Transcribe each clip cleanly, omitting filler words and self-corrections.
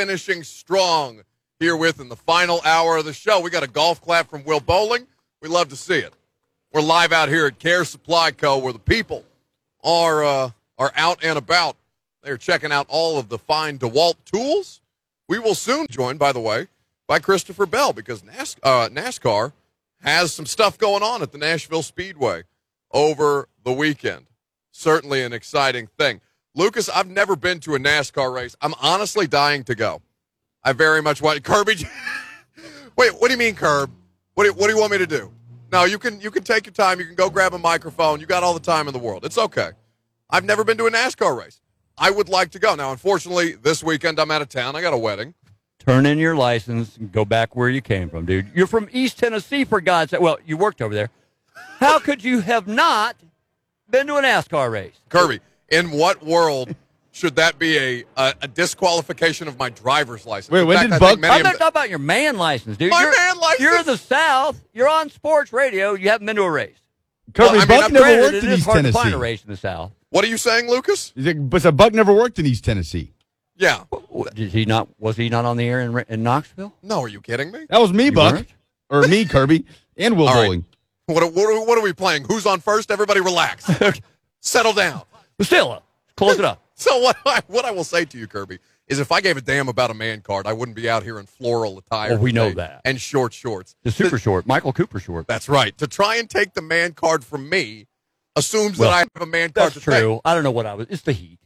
finishing strong here in the final hour of the show. We got a golf clap from Will Bowling. We love to see it. We're live out here at Care Supply Co., where the people are out and about. They're checking out all of the fine DeWalt tools. We will soon join, by the way, by Christopher Bell, because NASCAR has some stuff going on at the Nashville Speedway over the weekend. Certainly an exciting thing. Lucas, I've never been to a NASCAR race. I'm honestly dying to go. I very much want Kirby. Wait, what do you mean, Curb? What do you want me to do? No, you can take your time. You can go grab a microphone. You got all the time in the world. It's okay. I've never been to a NASCAR race. I would like to go. Now, unfortunately, this weekend I'm out of town. I got a wedding. Turn in your license and go back where you came from, dude. You're from East Tennessee, for God's sake. Well, you worked over there. How could you have not been to a NASCAR race? Kirby, in what world should that be a disqualification of my driver's license? Wait, when fact, did Buck... I'm not talking about your man license, dude. My man license? You're in the South. You're on sports radio. You haven't been to a race. Kirby, Well, I mean, Buck I'm never Granted, worked it in is East hard to find a Tennessee. race in the South. What are you saying, Lucas? But Buck never worked in East Tennessee. Yeah. Did he not? Was he not on the air in Knoxville? No, are you kidding me? That was me, You Buck. weren't? Or me, Kirby. And Will All right. Bowling. What are we playing? Who's on first? Everybody relax. Settle down. But still, close it up. So what I will say to you, Kirby, is if I gave a damn about a man card, I wouldn't be out here in floral attire. Well, we know today that. And short shorts. The super short, Michael Cooper short. That's right. To try and take the man card from me assumes Well, that I have a man card That's to take. true. I don't know what I was. It's the heat.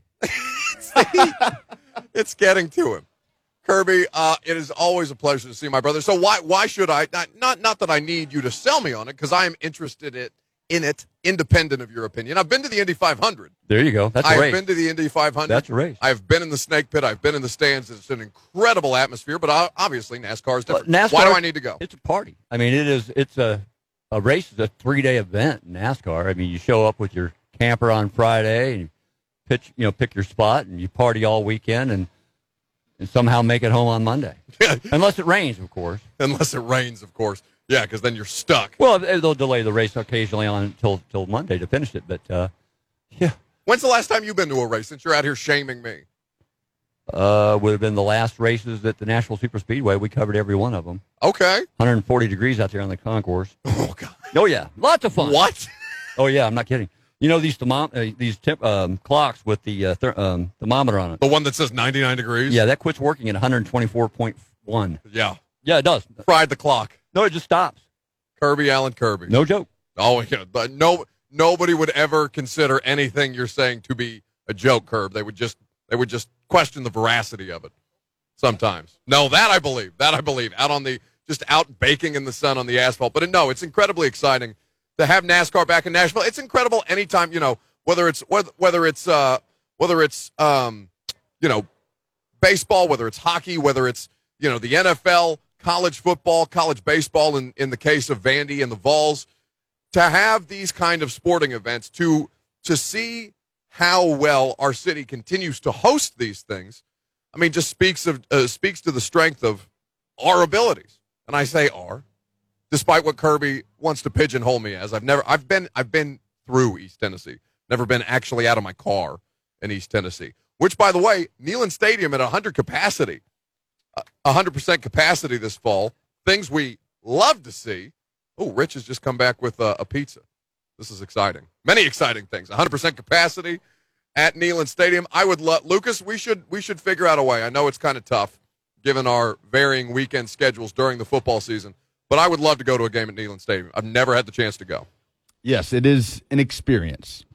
It's getting to him. Kirby, it is always a pleasure to see my brother. So why should I, not that I need you to sell me on it, because I am interested in it, independent of your opinion. I've been to the Indy 500. There you go. That's a I've race. been to the Indy 500. That's a race. I've been in the snake pit. I've been in the stands. It's an incredible atmosphere, but obviously NASCAR is different. NASCAR, Why do I need to go? It's a party. I mean, it's a race is a 3-day event in NASCAR. I mean, you show up with your camper on Friday and you pick your spot and you party all weekend and somehow make it home on Monday. Unless it rains, of course. Unless it rains, of course. Yeah, because then you're stuck. Well, they'll delay the race occasionally on till Monday to finish it, but yeah. When's the last time you've been to a race, since you're out here shaming me? Would have been the last races at the Nashville Super Speedway. We covered every one of them. Okay. 140 degrees out there on the concourse. Oh, God. Oh, yeah. Lots of fun. What? Oh, yeah. I'm not kidding. You know these clocks with the thermometer on it? The one that says 99 degrees? Yeah, that quits working at 124.1. Yeah. Yeah, it does. Fried the clock. No, it just stops. Kirby Allen Kirby. No joke. Oh, yeah. But nobody would ever consider anything you're saying to be a joke, Kirby. They would just question the veracity of it sometimes. No, that I believe. Out baking in the sun on the asphalt. But no, it's incredibly exciting to have NASCAR back in Nashville. It's incredible anytime, whether it's baseball, whether it's hockey, whether it's, the NFL, college football, college baseball in the case of Vandy and the Vols, to have these kind of sporting events, to see how well our city continues to host these things, I mean, just speaks to the strength of our abilities. And I say our, despite what Kirby wants to pigeonhole me as. I've been through East Tennessee. Never been actually out of my car in East Tennessee. Which, by the way, Neyland Stadium at 100% capacity this fall. Things we love to see. Oh, Rich has just come back with a pizza. This is exciting. Many exciting things. 100% capacity at Neyland Stadium. I would love, Lucas, we should figure out a way. I know it's kind of tough given our varying weekend schedules during the football season, but I would love to go to a game at Neyland Stadium. I've never had the chance to go. Yes, it is an experience.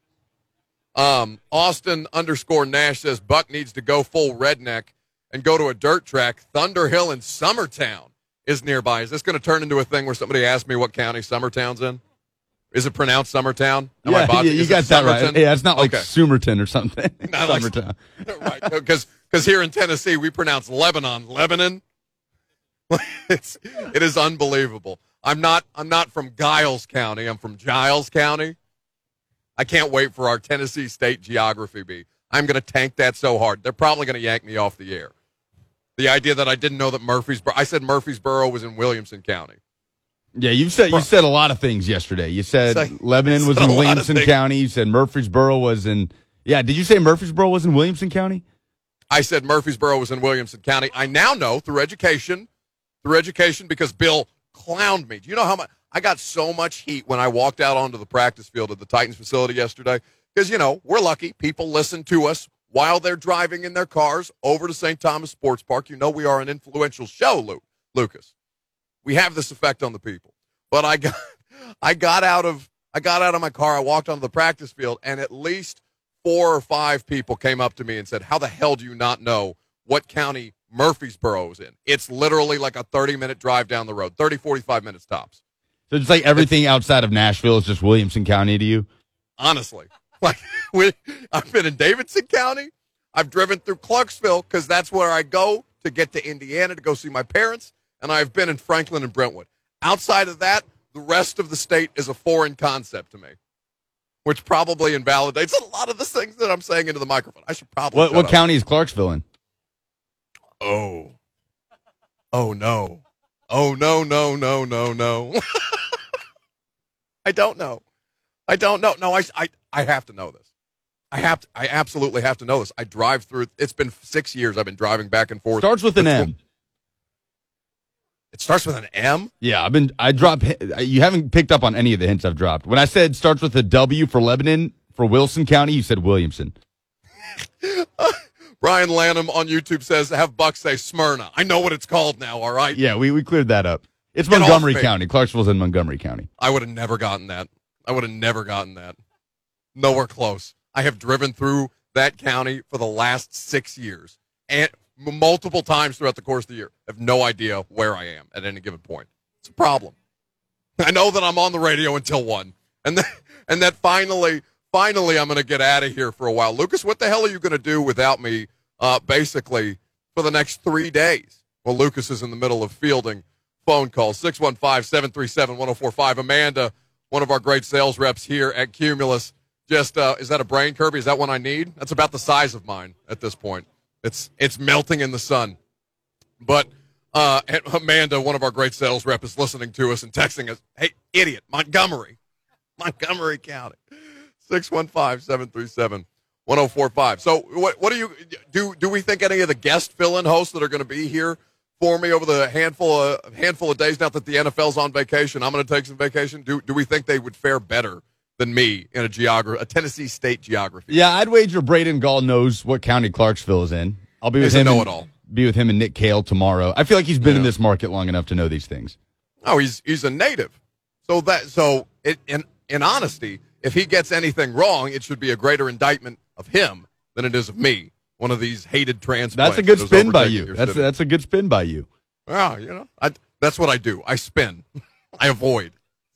Austin_Nash says Buck needs to go full redneck and go to a dirt track. Thunderhill in Summertown is nearby. Is this going to turn into a thing where somebody asks me what county Summertown's in? Is it pronounced Summertown? You got that right. Yeah, it's not like okay. Sumerton or something. Not Summertown. Right, because here in Tennessee, we pronounce Lebanon. It is unbelievable. I'm not from Giles County. I'm from Giles County. I can't wait for our Tennessee State geography bee. I'm going to tank that so hard. They're probably going to yank me off the air. The idea that I didn't know that I said Murfreesboro was in Williamson County. Yeah, you said a lot of things yesterday. You said Lebanon was in Williamson County. You said Murfreesboro was in. Yeah, did you say Murfreesboro was in Williamson County? I said Murfreesboro was in Williamson County. I now know through education, because Bill clowned me. Do you know how much I got so much heat when I walked out onto the practice field at the Titans facility yesterday? Because, we're lucky. People listen to us while they're driving in their cars over to St. Thomas Sports Park. We are an influential show, Lucas. We have this effect on the people. But I got out of my car. I walked onto the practice field, and at least 4 or 5 people came up to me and said, how the hell do you not know what county Murfreesboro is in? It's literally like a 30-minute drive down the road, 30, 45 minutes tops. So it's like everything outside of Nashville is just Williamson County to you? Honestly. I've been in Davidson County. I've driven through Clarksville because that's where I go to get to Indiana to go see my parents. And I've been in Franklin and Brentwood. Outside of that, the rest of the state is a foreign concept to me, which probably invalidates a lot of the things that I'm saying into the microphone. I should probably What county is Clarksville in? Oh, no. Oh, no. I don't know. No, I have to know this. I absolutely have to know this. I drive through. It's been 6 years I've been driving back and forth. Starts with an M. It starts with an M? Yeah, you haven't picked up on any of the hints I've dropped. When I said starts with a W for Lebanon, for Wilson County, you said Williamson. Brian Lanham on YouTube says, have Buck say Smyrna. I know what it's called now, all right? Yeah, we cleared that up. It's Montgomery County. Clarksville's in Montgomery County. I would have never gotten that. Nowhere close. I have driven through that county for the last 6 years and multiple times throughout the course of the year. I have no idea where I am at any given point. It's a problem. I know that I'm on the radio until 1, and that finally I'm going to get out of here for a while. Lucas, what the hell are you going to do without me basically for the next 3 days? Well, Lucas is in the middle of fielding phone calls. 615-737-1045. Amanda, one of our great sales reps here at Cumulus. Just, is that a brain, Kirby? Is that one I need? That's about the size of mine at this point. It's melting in the sun. But Amanda, one of our great sales rep, is listening to us and texting us, hey, idiot, Montgomery County. 615-737-1045. So what do you do we think any of the guest fill-in hosts that are going to be here for me over the handful of days now that the NFL's on vacation, I'm going to take some vacation, do we think they would fare better than me in a Tennessee State geography? Yeah, I'd wager Braden Gall knows what county Clarksville is in. I'll be with him. Be with him and Nick Cale tomorrow. I feel like he's been in this market long enough to know these things. Oh, he's a native. In honesty, if he gets anything wrong, it should be a greater indictment of him than it is of me, one of these hated transplants. That's a good spin by you. That's a good spin by you. Well, that's what I do. I spin. I avoid.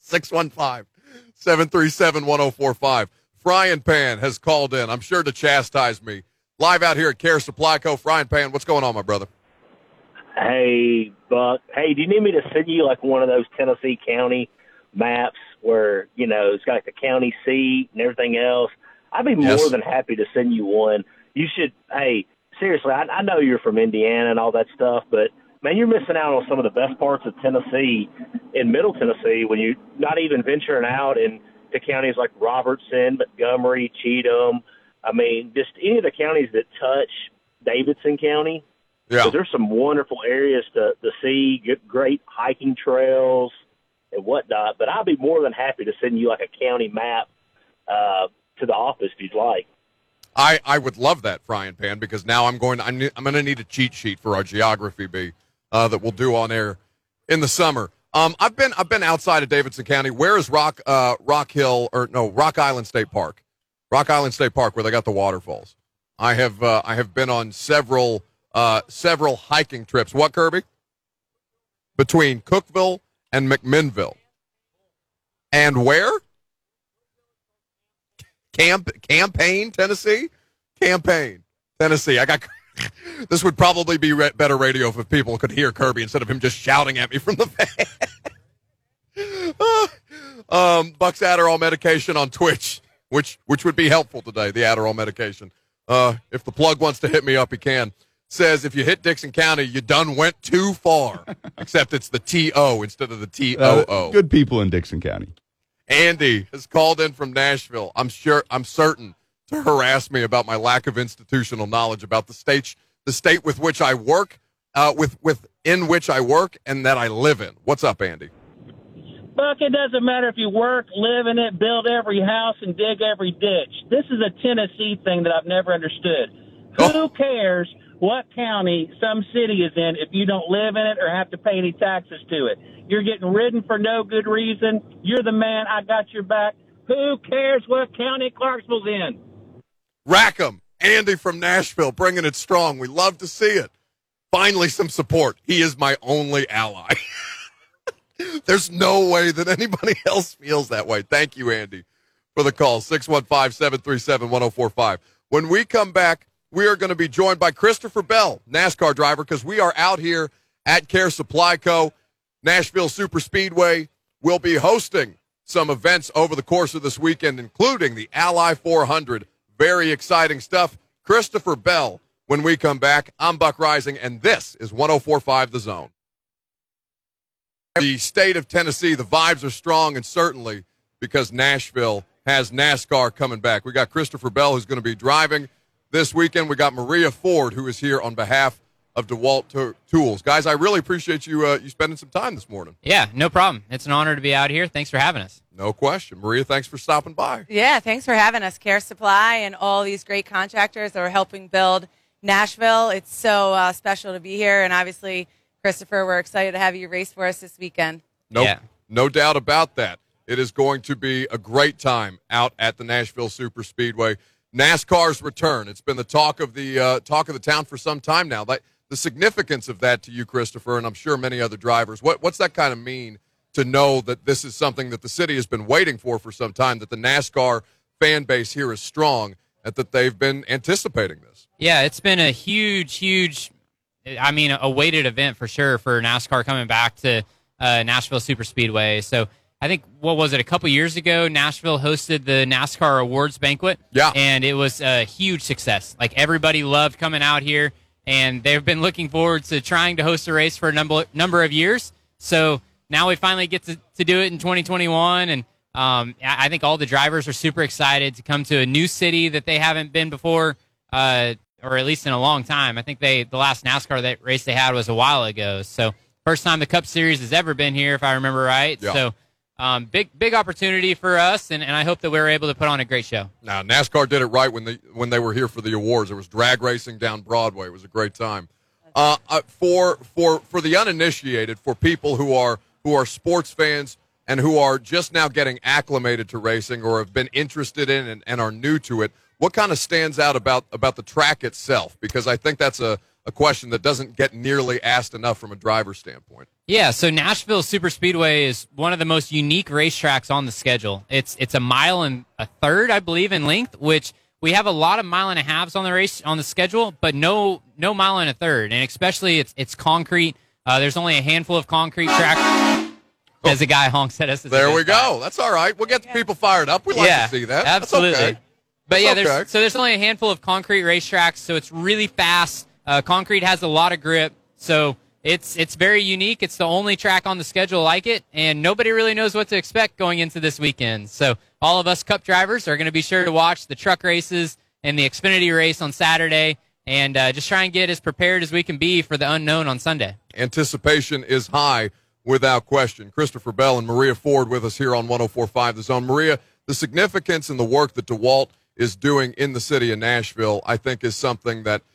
615-737-1045. Frying Pan has called in, I'm sure to chastise me. Live out here at Care Supply Co. Frying Pan, what's going on, my brother? Hey, Buck. Hey, do you need me to send you like one of those Tennessee county maps where, it's got like the county seat and everything else? I'd be more than happy to send you one. You should, hey, seriously, I know you're from Indiana and all that stuff, but, man, you're missing out on some of the best parts of Tennessee in Middle Tennessee when you're not even venturing out into counties like Robertson, Montgomery, Cheatham. I mean, just any of the counties that touch Davidson County. Yeah. There's some wonderful areas to see, great hiking trails and whatnot. But I'd be more than happy to send you like a county map to the office if you'd like. I would love that, Frying Pan, because now I'm going to need a cheat sheet for our geography bee that we'll do on air in the summer. I've been outside of Davidson County. Where is Rock Island State Park? Rock Island State Park, where they got the waterfalls. I have been on several hiking trips. What, Kirby? Between Cookeville and McMinnville. And where? Campaign, Tennessee. I got. This would probably be better radio if people could hear Kirby instead of him just shouting at me from the van. Buck's Adderall medication on Twitch, which would be helpful today. The Adderall medication. If the plug wants to hit me up, he can. Says if you hit Dixon County, you done went too far. Except it's the T-O instead of the T-O-O. Good people in Dixon County. Andy has called in from Nashville. I'm certain to harass me about my lack of institutional knowledge about the the state with which I work, within which I work, and that I live in. What's up, Andy? Buck, it doesn't matter if you work, live in it, build every house, and dig every ditch. This is a Tennessee thing that I've never understood. Who cares what county some city is in if you don't live in it or have to pay any taxes to it? You're getting ridden for no good reason. You're the man. I got your back. Who cares what county Clarksville's in? Rackham, Andy from Nashville, bringing it strong. We love to see it. Finally, some support. He is my only ally. There's no way that anybody else feels that way. Thank you, Andy, for the call. 615-737-1045. When we come back, we are going to be joined by Christopher Bell, NASCAR driver, because we are out here at Care Supply Co. Nashville Super Speedway will be hosting some events over the course of this weekend, including the Ally 400. Very exciting stuff. Christopher Bell, when we come back. I'm Buck Rising, and this is 104.5 The Zone. The state of Tennessee, the vibes are strong, and certainly because Nashville has NASCAR coming back. We got Christopher Bell, who's going to be driving this weekend. We got Maria Ford, who is here on behalf of DeWalt Tools. Guys, I really appreciate you spending some time this morning. Yeah, no problem. It's an honor to be out here. Thanks for having us. No question. Maria, thanks for stopping by. Yeah, thanks for having us, Care Supply, and all these great contractors that are helping build Nashville. It's so special to be here, and obviously, Christopher, we're excited to have you race for us this weekend. No doubt about that. It is going to be a great time out at the Nashville Super Speedway. NASCAR's return. It's been the talk of the town for some time now. The significance of that to you, Christopher, and I'm sure many other drivers. What's that kind of mean to know that this is something that the city has been waiting for some time, that the NASCAR fan base here is strong, and that they've been anticipating this? Yeah, it's been a huge, awaited event for sure for NASCAR coming back to Nashville Super Speedway. So I think, a couple years ago, Nashville hosted the NASCAR Awards Banquet. Yeah. And it was a huge success. Like, everybody loved coming out here, and they've been looking forward to trying to host a race for a number of years. So now we finally get to do it in 2021, and I think all the drivers are super excited to come to a new city that they haven't been before, or at least in a long time. I think the last NASCAR race they had was a while ago. So first time the Cup Series has ever been here, if I remember right. Yeah. So big opportunity for us, and I hope that we were able to put on a great show. Now, NASCAR did it right when they were here for the awards. There was drag racing down Broadway. It was a great time. For the uninitiated, for people who are sports fans and who are just now getting acclimated to racing or have been interested in and are new to it, what kind of stands out about the track itself? Because I think that's a question that doesn't get nearly asked enough from a driver's standpoint. Yeah, so Nashville Super Speedway is one of the most unique racetracks on the schedule. It's a mile and a third, I believe, in length, which we have a lot of mile and a halves on the schedule, but no mile and a third. And especially it's concrete. There's only a handful of concrete tracks. As a guy honks at us. There we go. That's all right. We'll get the people fired up. We like to see that. Absolutely. That's okay. But yeah, okay. there's only a handful of concrete racetracks, so it's really fast. Concrete has a lot of grip, so it's very unique. It's the only track on the schedule like it, and nobody really knows what to expect going into this weekend. So all of us Cup drivers are going to be sure to watch the truck races and the Xfinity race on Saturday, and just try and get as prepared as we can be for the unknown on Sunday. Anticipation is high, without question. Christopher Bell and Maria Ford with us here on 104.5 The Zone. Maria, the significance and the work that DeWalt is doing in the city of Nashville, I think, is something that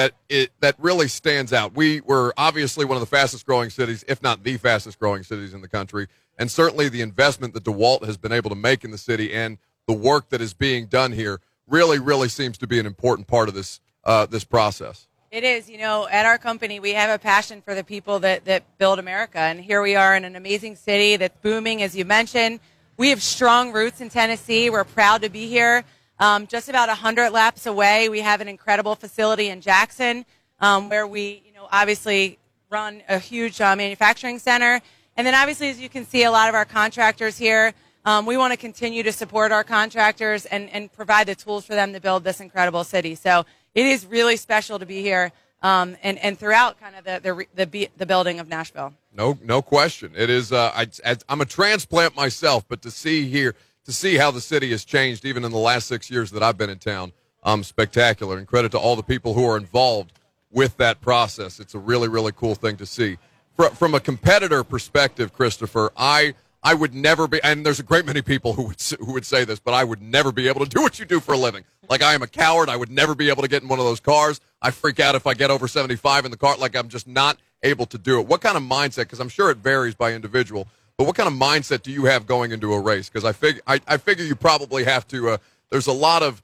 really stands out. We were obviously one of the fastest growing cities, if not the fastest growing cities in the country, and certainly the investment that DeWalt has been able to make in the city and the work that is being done here really seems to be an important part of this process. It is. At our company, we have a passion for the people that build America. And here we are in an amazing city that's booming, as you mentioned. We have strong roots in Tennessee. We're proud to be here. Just about 100 laps away, we have an incredible facility in Jackson where we, obviously run a huge manufacturing center. And then obviously, as you can see, a lot of our contractors here, we want to continue to support our contractors and provide the tools for them to build this incredible city. So it is really special to be here and throughout kind of the building of Nashville. No question. It is. I'm a transplant myself, but to see how the city has changed even in the last 6 years that I've been in town, spectacular. And credit to all the people who are involved with that process. It's a really, really cool thing to see. From a competitor perspective, Christopher, I would never be, and there's a great many people who would say this, but I would never be able to do what you do for a living. Like, I am a coward. I would never be able to get in one of those cars. I freak out if I get over 75 in the car. Like, I'm just not able to do it. What kind of mindset, because I'm sure it varies by individual, but what kind of mindset do you have going into a race? Because I figure you probably have to, there's a lot of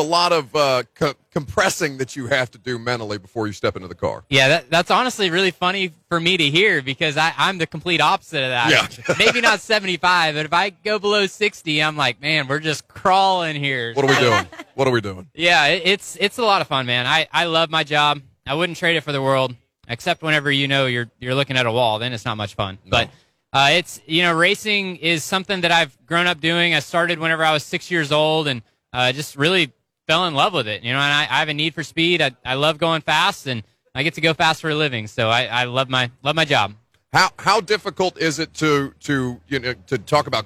compressing that you have to do mentally before you step into the car. Yeah, that's honestly really funny for me to hear, because I'm the complete opposite of that. Yeah. Maybe not 75, but if I go below 60, I'm like, man, we're just crawling here. What are we doing? What are we doing? Yeah, it's a lot of fun, man. I love my job. I wouldn't trade it for the world, except whenever you're looking at a wall. Then it's not much fun. No. But it's, racing is something that I've grown up doing. I started whenever I was 6 years old, and just really fell in love with it, and I have a need for speed. I love going fast, and I get to go fast for a living. So I love my job. How difficult is it to talk about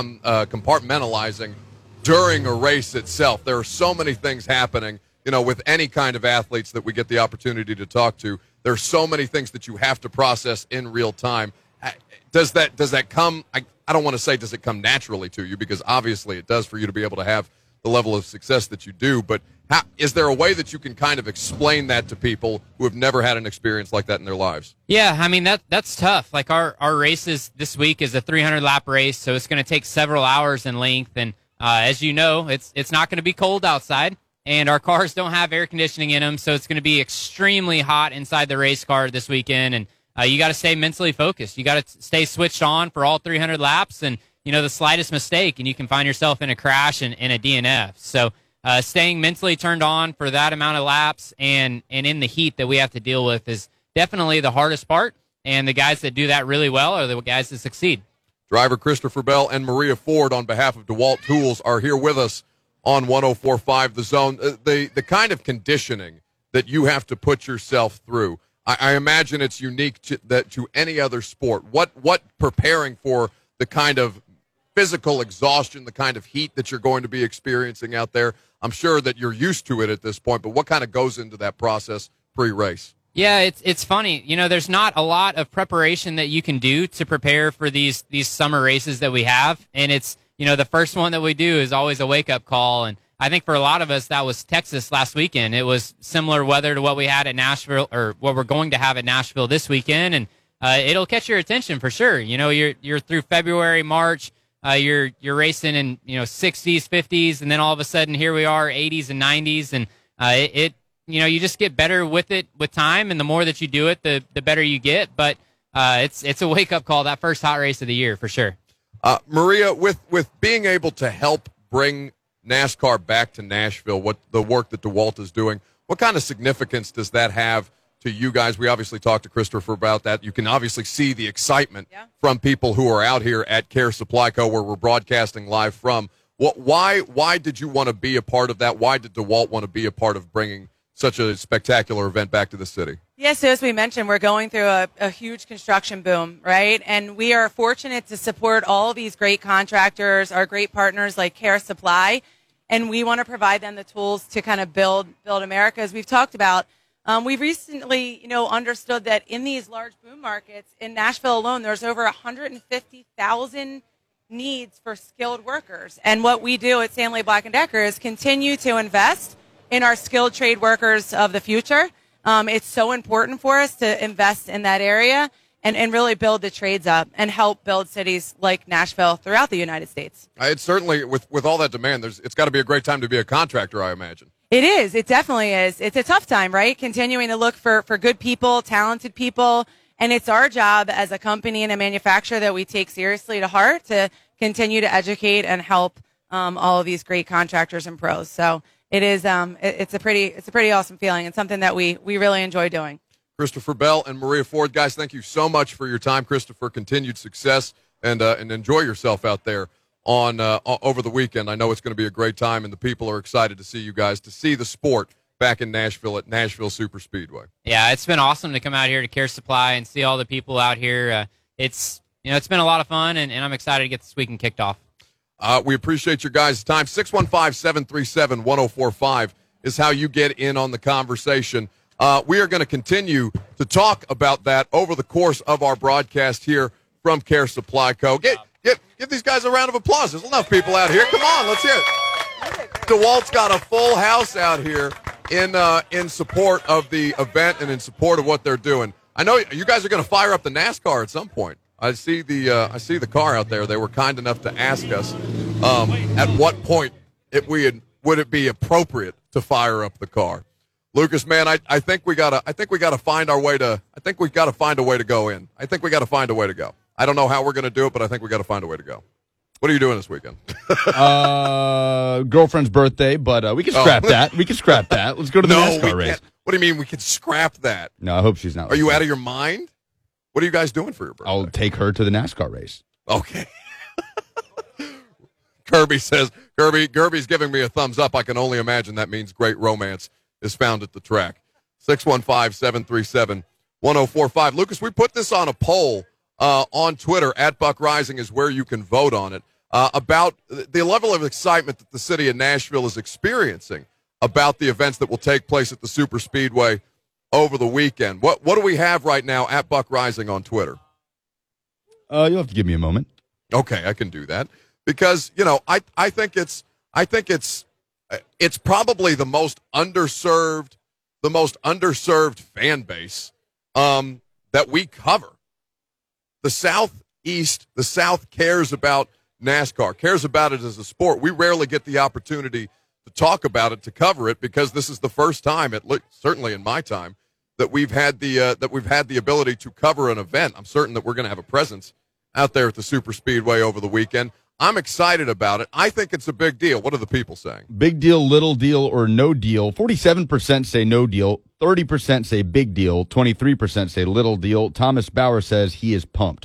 compartmentalizing during a race itself? There are so many things happening, with any kind of athletes that we get the opportunity to talk to. There are so many things that you have to process in real time. Does that come? I don't want to say does it come naturally to you, because obviously it does for you to be able to have the level of success that you do, but is there a way that you can kind of explain that to people who have never had an experience like that in their lives? Yeah, I mean, that's tough. Like our races this week is a 300-lap race, so it's going to take several hours in length, and as you know, it's not going to be cold outside, and our cars don't have air conditioning in them, so it's going to be extremely hot inside the race car this weekend, and you got to stay mentally focused. You got to stay switched on for all 300 laps, and the slightest mistake, and you can find yourself in a crash and in a DNF. So staying mentally turned on for that amount of laps and in the heat that we have to deal with is definitely the hardest part. And the guys that do that really well are the guys that succeed. Driver Christopher Bell and Maria Ford on behalf of DeWalt Tools are here with us on 104.5 The Zone. The kind of conditioning that you have to put yourself through, I imagine it's unique to any other sport. What preparing for the kind of physical exhaustion, the kind of heat that you're going to be experiencing out there. I'm sure that you're used to it at this point, but what kind of goes into that process pre-race? Yeah, it's funny. There's not a lot of preparation that you can do to prepare for these summer races that we have. And it's, the first one that we do is always a wake-up call. And I think for a lot of us, that was Texas last weekend. It was similar weather to what we had at Nashville, or what we're going to have at Nashville this weekend. And it'll catch your attention for sure. You're through February, March. You're racing in 60s, 50s, and then all of a sudden here we are 80s and 90s, and you just get better with it with time, and the more that you do it, the better you get. But it's a wake up call, that first hot race of the year for sure. Maria, with being able to help bring NASCAR back to Nashville, what the work that DeWalt is doing, what kind of significance does that have to you guys? We obviously talked to Christopher about that. You can obviously see the excitement from people who are out here at Care Supply Co., where we're broadcasting live from. Why did you want to be a part of that? Why did DeWalt want to be a part of bringing such a spectacular event back to the city? Yeah, so as we mentioned, we're going through a huge construction boom, right? And we are fortunate to support all these great contractors, our great partners like Care Supply, and we want to provide them the tools to kind of build America, as we've talked about. We've recently, understood that in these large boom markets in Nashville alone, there's over 150,000 needs for skilled workers. And what we do at Stanley Black & Decker is continue to invest in our skilled trade workers of the future. It's so important for us to invest in that area and really build the trades up and help build cities like Nashville throughout the United States. It's certainly, with all that demand, it's got to be a great time to be a contractor, I imagine. It is. It definitely is. It's a tough time, right? Continuing to look for good people, talented people. And it's our job as a company and a manufacturer that we take seriously to heart to continue to educate and help all of these great contractors and pros. So it is. It's a pretty awesome feeling. It's something that we really enjoy doing. Christopher Bell and Maria Ford, guys, thank you so much for your time. Christopher, continued success and enjoy yourself out there on over the weekend. I know it's going to be a great time, and the people are excited to see you guys, to see the sport back in Nashville at Nashville Superspeedway. Yeah, it's been awesome to come out here to Care Supply and see all the people out here. It's been a lot of fun, and I'm excited to get this weekend kicked off. We appreciate your guys' time. 615-737-1045 is how you get in on the conversation. We are going to continue to talk about that over the course of our broadcast here from Care Supply Co. Give these guys a round of applause. There's enough people out here. Come on, let's hear it. DeWalt's got a full house out here in support of the event and in support of what they're doing. I know you guys are going to fire up the NASCAR at some point. I see the car out there. They were kind enough to ask us at what point would it be appropriate to fire up the car. Lucas, man, I think we gotta find a way to go in. I think we gotta find a way to go. I don't know how we're gonna do it, but I think we gotta find a way to go. What are you doing this weekend? Girlfriend's birthday, but we can scrap that. We can scrap that. Let's go to the NASCAR race. What do you mean we can scrap that? No, I hope she's not. Are you out of your mind? What are you guys doing for your birthday? I'll take her to the NASCAR race. Okay. Kirby's giving me a thumbs up. I can only imagine that means great romance is found at the track. 615-737-1045. Lucas, we put this on a poll on Twitter. @BuckRising is where you can vote on it. About the level of excitement that the city of Nashville is experiencing about the events that will take place at the Super Speedway over the weekend. What do we have right now at @BuckRising on Twitter? You'll have to give me a moment. Okay, I can do that because I think it's probably the most underserved fan base that we cover. The South cares about NASCAR, cares about it as a sport. We rarely get the opportunity to talk about it, to cover it, because this is the first time, certainly in my time, that we've had the ability to cover an event. I'm certain that we're going to have a presence out there at the Super Speedway over the weekend. I'm excited about it. I think it's a big deal. What are the people saying? Big deal, little deal, or no deal. 47% say no deal. 30% say big deal. 23% say little deal. Thomas Bauer says he is pumped.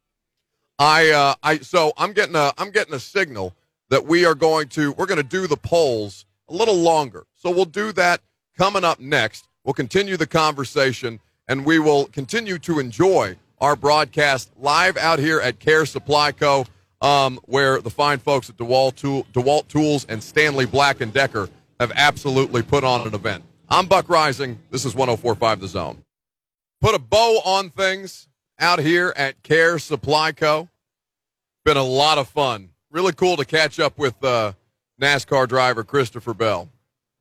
So I'm getting a signal that we're going to do the polls a little longer. So we'll do that coming up next. We'll continue the conversation, and we will continue to enjoy our broadcast live out here at Care Supply Co., where the fine folks at DeWalt Tools and Stanley Black & Decker have absolutely put on an event. I'm Buck Rising. This is 104.5 The Zone. Put a bow on things out here at Care Supply Co. Been a lot of fun. Really cool to catch up with NASCAR driver Christopher Bell.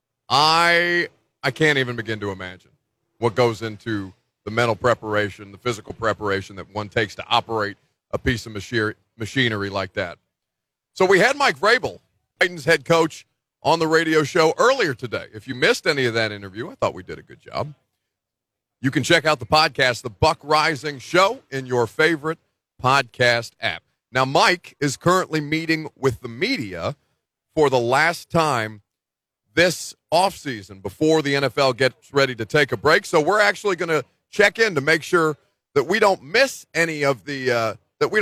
I can't even begin to imagine what goes into the mental preparation, the physical preparation that one takes to operate a piece of machinery like that. So we had Mike Vrabel, Titans head coach, on the radio show earlier today. If you missed any of that interview, I thought we did a good job. You can check out the podcast, The Buck Rising Show, in your favorite podcast app. Now, Mike is currently meeting with the media for the last time this offseason before the NFL gets ready to take a break. So we're actually going to check in to make sure that we don't miss any of the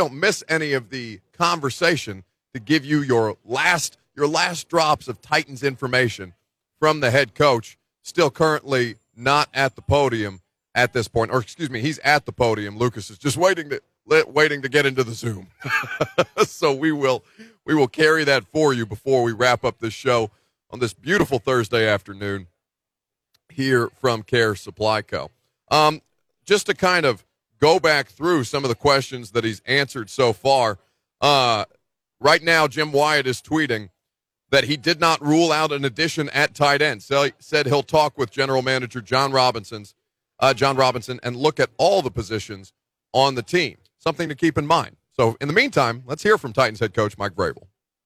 conversation, to give you your last drops of Titans information from the head coach, still currently not at the podium at this point. Or excuse me, he's at the podium. Lucas is just waiting to get into the Zoom. So we will carry that for you before we wrap up this show on this beautiful Thursday afternoon here from Care Supply Co. Just to kind of go back through some of the questions that he's answered so far. Right now, Jim Wyatt is tweeting that he did not rule out an addition at tight end. So said he'll talk with general manager John Robinson and look at all the positions on the team. Something to keep in mind. So in the meantime, let's hear from Titans head coach Mike Vrabel.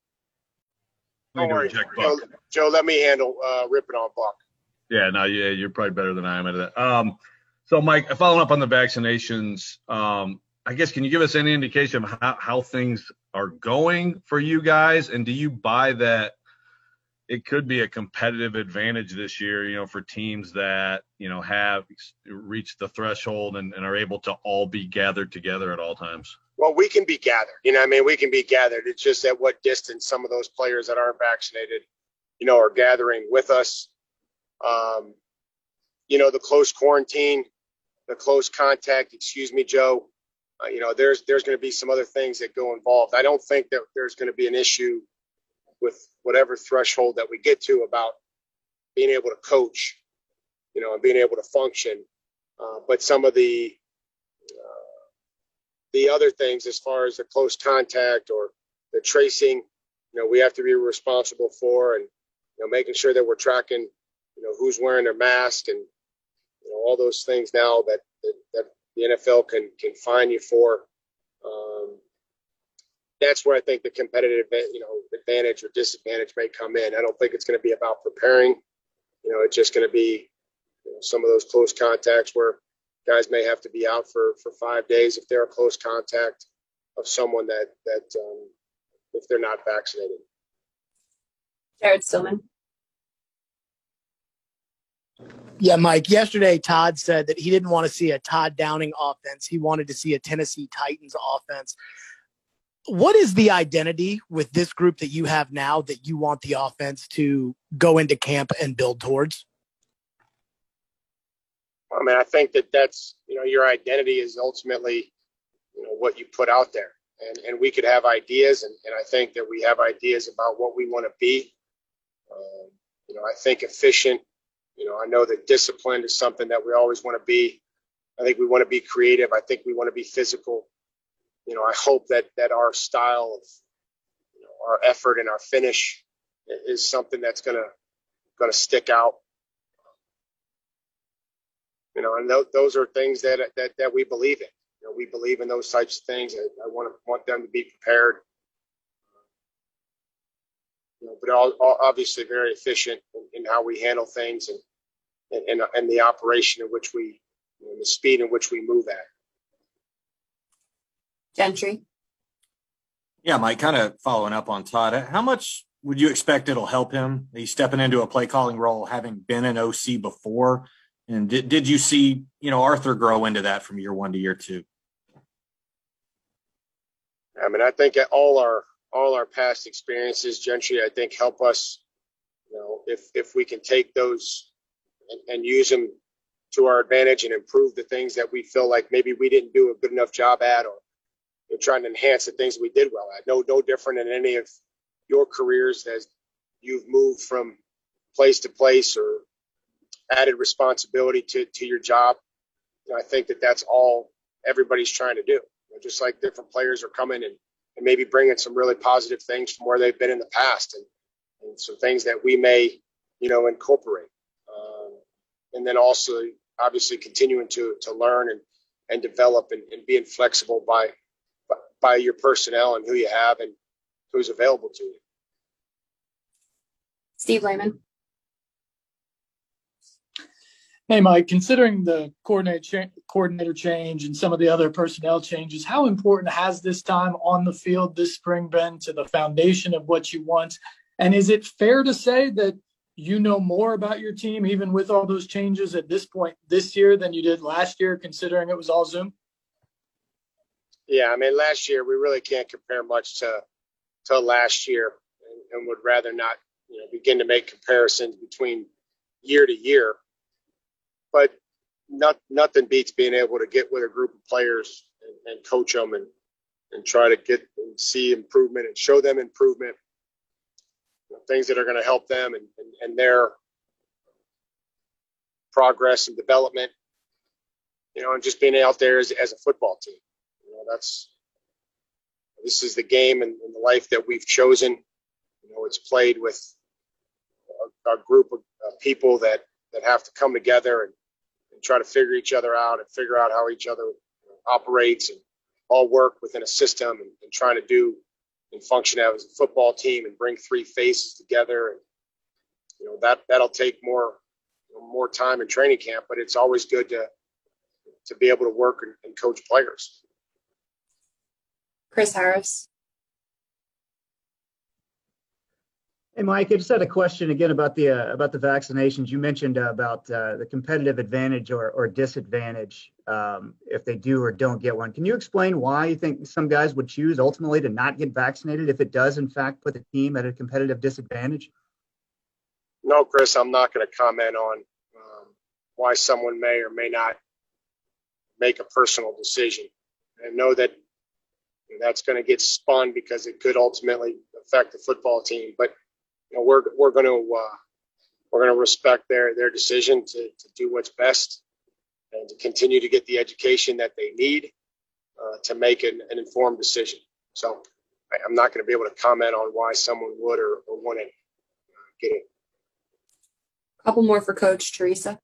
Don't worry, Joe, let me handle ripping on Buck. Yeah, you're probably better than I am at that. So, Mike, following up on the vaccinations, I guess, can you give us any indication of how things are going for you guys? And do you buy that it could be a competitive advantage this year, for teams that, have reached the threshold and are able to all be gathered together at all times? Well, we can be gathered. We can be gathered. It's just at what distance some of those players that aren't vaccinated, are gathering with us. The close quarantine, the close contact, Joe, there's going to be some other things that go involved. I don't think that there's going to be an issue with whatever threshold that we get to about being able to coach and being able to function. But some of the other things, as far as the close contact or the tracing, we have to be responsible for, and making sure that we're tracking, who's wearing their mask, and all those things now that the NFL can fine you for. That's where I think the competitive, advantage or disadvantage may come in. I don't think it's going to be about preparing. It's just going to be some of those close contacts where guys may have to be out for 5 days if they're a close contact of someone that if they're not vaccinated. Jared Stillman. Yeah, Mike, yesterday Todd said that he didn't want to see a Todd Downing offense. He wanted to see a Tennessee Titans offense. What is the identity with this group that you have now that you want the offense to go into camp and build towards? I mean, I think that's, your identity is ultimately, what you put out there. And we could have ideas, and I think that we have ideas about what we want to be. I think efficient. I know that disciplined is something that we always want to be. I think we want to be creative. I think we want to be physical. I hope that our style of, our effort and our finish is something that's going to stick out. And those are things that we believe in. We believe in those types of things. I want them to be prepared. But obviously very efficient in how we handle things and the operation in which we, the speed in which we move at. Gentry. Yeah, Mike, kind of following up on Todd, how much would you expect it'll help him? He's stepping into a play calling role, having been an OC before. And did you see, Arthur grow into that from year 1 to year 2? I mean, I think all our past experiences, Gentry, I think help us, if we can take those and use them to our advantage and improve the things that we feel like maybe we didn't do a good enough job at, or trying to enhance the things we did well at. No different in any of your careers as you've moved from place to place or added responsibility to your job. I think that's all everybody's trying to do. Just like different players are coming and maybe bringing some really positive things from where they've been in the past, and some things that we may, incorporate. And then also, obviously, continuing to learn and develop and being flexible by your personnel and who you have and who's available to you. Steve Lehman. Hey, Mike, considering the coordinator change and some of the other personnel changes, how important has this time on the field this spring been to the foundation of what you want? And is it fair to say that you know more about your team, even with all those changes at this point this year, than you did last year, considering it was all Zoom? Yeah, I mean, last year we really can't compare much to last year, and would rather not, begin to make comparisons between year to year. But nothing beats being able to get with a group of players and coach them and try to get and see improvement and show them improvement, things that are going to help them and their progress and development, and just being out there as a football team. This is the game and the life that we've chosen. It's played with a group of people that have to come together and try to figure each other out and figure out how each other operates, and all work within a system and trying to do and function as a football team and bring three faces together. And, that'll take more time in training camp, but it's always good to be able to work and coach players. Chris Harris. Hey, Mike, I just had a question again about the vaccinations. You mentioned about the competitive advantage or disadvantage if they do or don't get one. Can you explain why you think some guys would choose ultimately to not get vaccinated if it does, in fact, put the team at a competitive disadvantage? No, Chris, I'm not going to comment on why someone may or may not make a personal decision. I know that that's going to get spun because it could ultimately affect the football team, but we're going to we're going to respect their decision to do what's best and to continue to get the education that they need to make an informed decision. So I'm not going to be able to comment on why someone would or wouldn't get it. Couple more for Coach Teresa.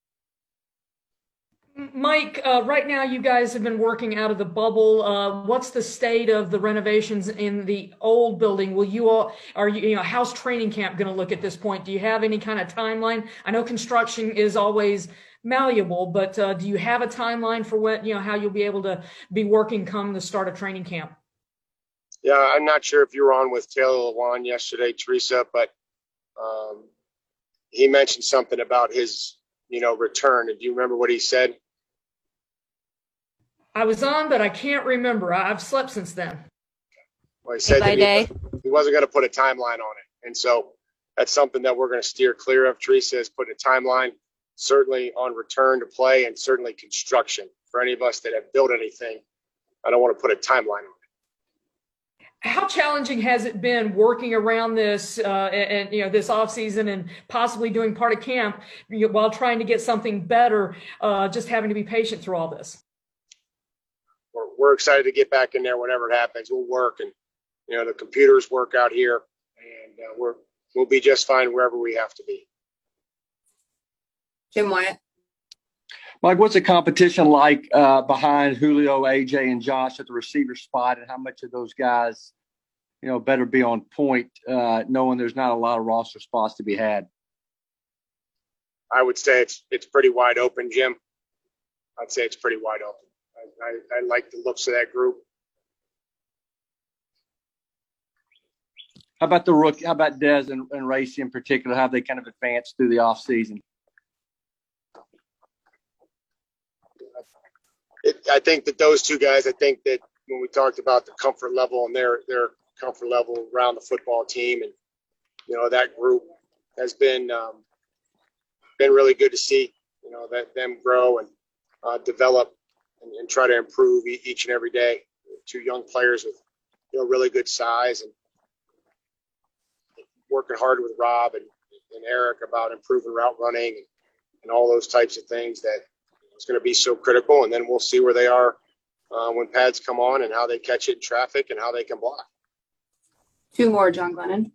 Mike, right now you guys have been working out of the bubble. What's the state of the renovations in the old building? How's training camp going to look at this point? Do you have any kind of timeline? I know construction is always malleable, but do you have a timeline for how you'll be able to be working come the start of training camp? Yeah, I'm not sure if you were on with Taylor Lewan yesterday, Teresa, but he mentioned something about his, return. Do you remember what he said? I was on, but I can't remember. I've slept since then. Well, he said that he wasn't going to put a timeline on it. And so that's something that we're going to steer clear of. Teresa is putting a timeline, certainly on return to play and certainly construction. For any of us that have built anything, I don't want to put a timeline on it. How challenging has it been working around this this off season and possibly doing part of camp while trying to get something better, just having to be patient through all this? We're excited to get back in there whenever it happens. We'll work, and the computers work out here, and we'll be just fine wherever we have to be. Jim Wyatt. Mike, what's the competition like behind Julio, AJ, and Josh at the receiver spot, and how much of those guys, better be on point, knowing there's not a lot of roster spots to be had? I would say it's pretty wide open, Jim. I'd say it's pretty wide open. I like the looks of that group. How about the rookie? How about Dez and Racy in particular? How have they kind of advanced through the offseason? I think that those two guys, that when we talked about the comfort level and their comfort level around the football team, and that group has been really good to see. That them grow and develop and try to improve each and every day. Two young players with really good size, and working hard with Rob and Eric about improving route running and all those types of things that it's going to be so critical. And then we'll see where they are when pads come on and how they catch it in traffic and how they can block. Two more, John Glennon.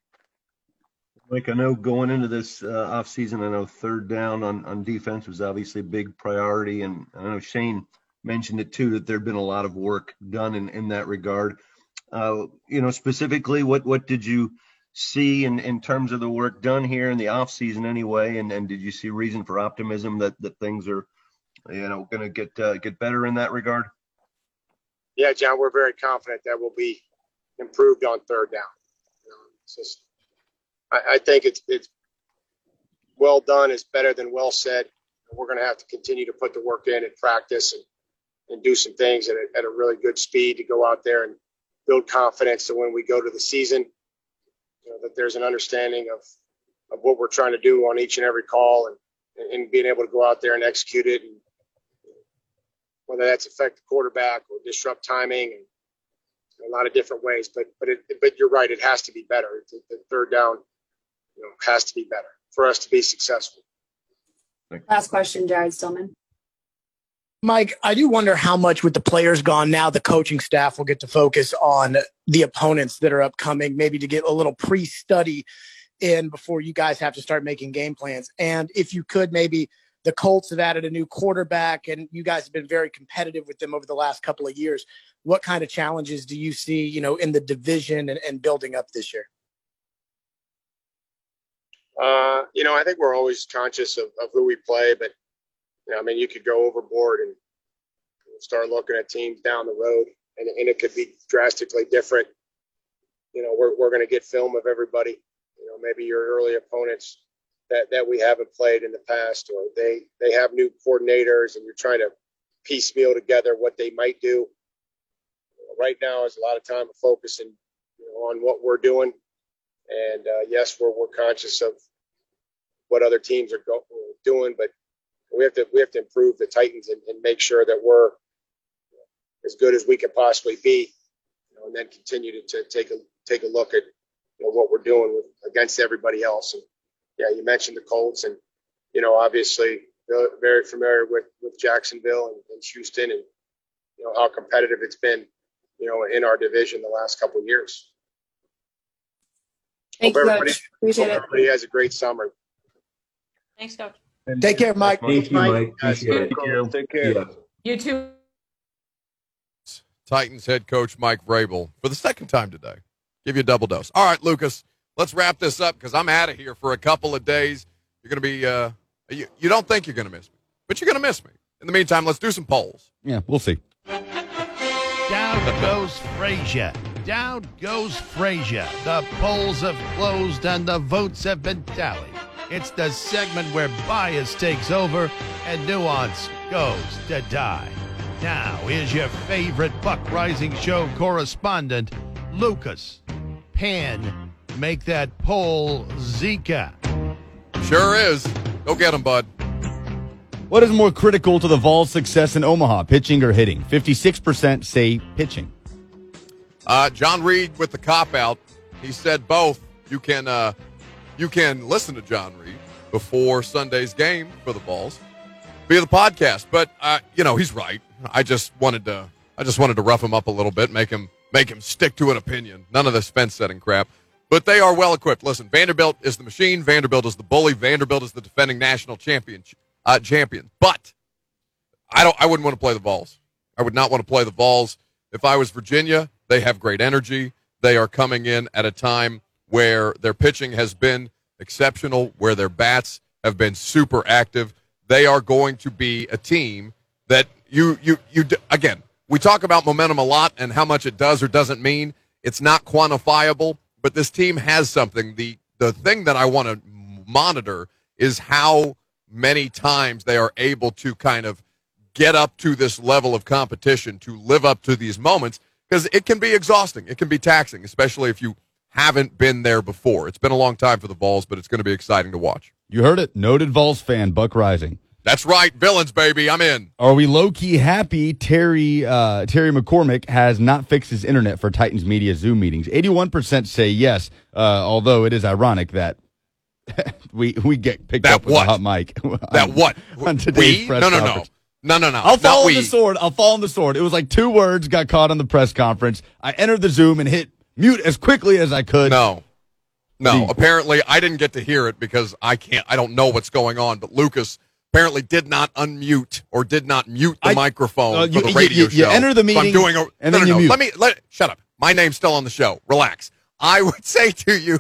Mike, I know going into this offseason, I know third down on defense was obviously a big priority. And I know Shane mentioned it too, that there'd been a lot of work done in that regard. Specifically, what did you see in terms of the work done here in the offseason anyway? And did you see reason for optimism that things are, going to get better in that regard? Yeah, John, we're very confident that we'll be improved on third down. It's just, I think it's well done is better than well said. We're going to have to continue to put the work in and practice and do some things at a really good speed to go out there and build confidence. So when we go to the season, that there's an understanding of what we're trying to do on each and every call, and being able to go out there and execute it, and whether that's affect the quarterback or disrupt timing, and a lot of different ways. But you're right, it has to be better. The third down, has to be better for us to be successful. Last question, Jared Stillman. Mike, I do wonder how much, with the players gone now, the coaching staff will get to focus on the opponents that are upcoming, maybe to get a little pre-study in before you guys have to start making game plans. And if you could, maybe the Colts have added a new quarterback, and you guys have been very competitive with them over the last couple of years. What kind of challenges do you see, in the division and building up this year? I think we're always conscious of who we play, but you could go overboard and start looking at teams down the road, and it could be drastically different. We're going to get film of everybody. Maybe your early opponents that we haven't played in the past, or they have new coordinators, and you're trying to piecemeal together what they might do. Right now is a lot of time focusing on what we're doing, and yes, we're conscious of what other teams are doing, but we have to improve the Titans and make sure that we're as good as we can possibly be, and then continue to take a look at what we're doing against everybody else, and yeah, you mentioned the Colts, and obviously very familiar with Jacksonville and Houston, and how competitive it's been, in our division the last couple of years. Thanks, Coach. Appreciate it. Everybody has a great summer. Thanks, Coach. Take care, Mike. Thank you, Mike. Appreciate it. Take care. You too. Titans head coach Mike Vrabel for the second time today. Give you a double dose. All right, Lucas, let's wrap this up because I'm out of here for a couple of days. You're going to be you don't think you're going to miss me, but you're going to miss me. In the meantime, let's do some polls. Yeah, we'll see. Down goes Frazier. Down goes Frazier. The polls have closed and the votes have been tallied. It's the segment where bias takes over and nuance goes to die. Now, here's your favorite Buck Rising Show correspondent, Lucas Penn. Make that poll Zika. Sure is. Go get him, bud. What is more critical to the Vols' success in Omaha, pitching or hitting? 56% say pitching. John Reed with the cop-out. He said both. You can listen to John Reed before Sunday's game for the Vols via the podcast. But he's right. I just wanted to rough him up a little bit, make him stick to an opinion. None of this fence-setting crap. But they are well equipped. Listen, Vanderbilt is the machine. Vanderbilt is the bully. Vanderbilt is the defending national champion. But I wouldn't want to play the Vols. I would not want to play the Vols. If I was Virginia, they have great energy. They are coming in at a time where their pitching has been exceptional, where their bats have been super active. They are going to be a team that again, we talk about momentum a lot and how much it does or doesn't mean. It's not quantifiable, but this team has something. The thing that I want to monitor is how many times they are able to kind of get up to this level of competition, to live up to these moments, because it can be exhausting. It can be taxing, especially if you haven't been there before. It's been a long time for the Vols, but it's going to be exciting to watch. You heard it. Noted Vols fan, Buck Rising. That's right. Villains, baby. I'm in. Are we low-key happy Terry McCormick has not fixed his internet for Titans media Zoom meetings? 81% say yes, although it is ironic that we get picked up with a hot mic. On today's press conference. No. I'll fall on the sword. It was like 2 words got caught on the press conference. I entered the Zoom and hit mute as quickly as I could. No. Apparently I didn't get to hear it because I don't know what's going on, but Lucas apparently did not unmute or did not mute the microphone for the radio show. You enter the meeting then you mute. Shut up. My name's still on the show. Relax. I would say to you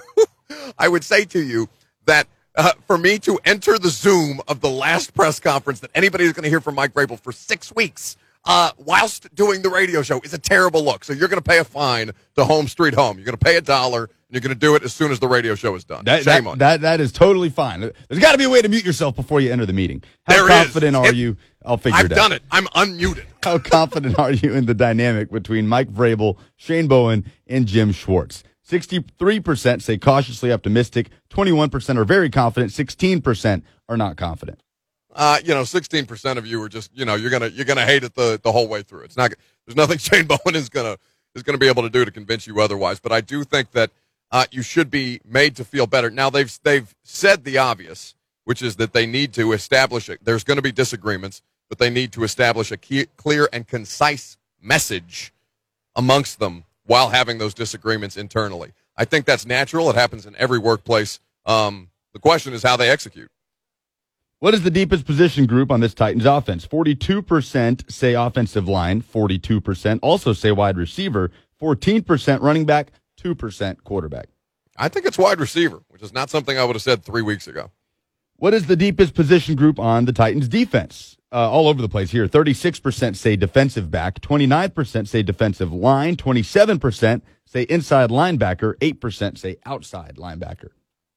that for me to enter the Zoom of the last press conference that anybody is going to hear from Mike Vrabel for 6 weeks whilst doing the radio show is a terrible look. So you're going to pay a fine to Home Street Home. You're going to pay $1, and you're going to do it as soon as the radio show is done. Shame on you. That is totally fine. There's got to be a way to mute yourself before you enter the meeting. How confident are you? I'll figure it out. I've done it. I'm unmuted. How confident are you in the dynamic between Mike Vrabel, Shane Bowen, and Jim Schwartz? 63% say cautiously optimistic. 21% are very confident. 16% are not confident. 16% of you are just, you're gonna hate it the whole way through. It's not. There's nothing Shane Bowen is gonna be able to do to convince you otherwise. But I do think that you should be made to feel better. Now they've said the obvious, which is that they need to establish it. There's going to be disagreements, but they need to establish a clear and concise message amongst them while having those disagreements internally. I think that's natural. It happens in every workplace. The question is how they execute. What is the deepest position group on this Titans offense? 42% say offensive line, 42% also say wide receiver, 14% running back, 2% quarterback. I think it's wide receiver, which is not something I would have said 3 weeks ago. What is the deepest position group on the Titans defense? All over the place here. 36% say defensive back, 29% say defensive line, 27% say inside linebacker, 8% say outside linebacker.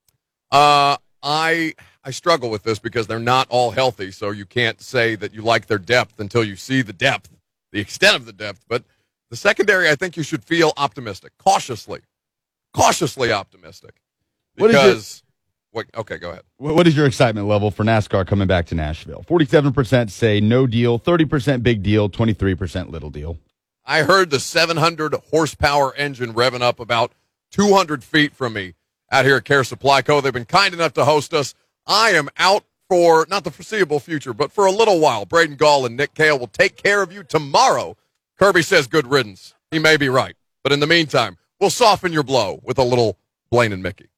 I struggle with this because they're not all healthy, so you can't say that you like their depth until you see the depth, the extent of the depth. But the secondary, I think you should feel optimistic, cautiously optimistic. Because, okay, go ahead. What is your excitement level for NASCAR coming back to Nashville? 47% say no deal, 30% big deal, 23% little deal. I heard the 700 horsepower engine revving up about 200 feet from me, out here at Care Supply Co. They've been kind enough to host us. I am out for not the foreseeable future, but for a little while. Braden Gall and Nick Kale will take care of you tomorrow. Kirby says good riddance. He may be right. But in the meantime, we'll soften your blow with a little Blaine and Mickey.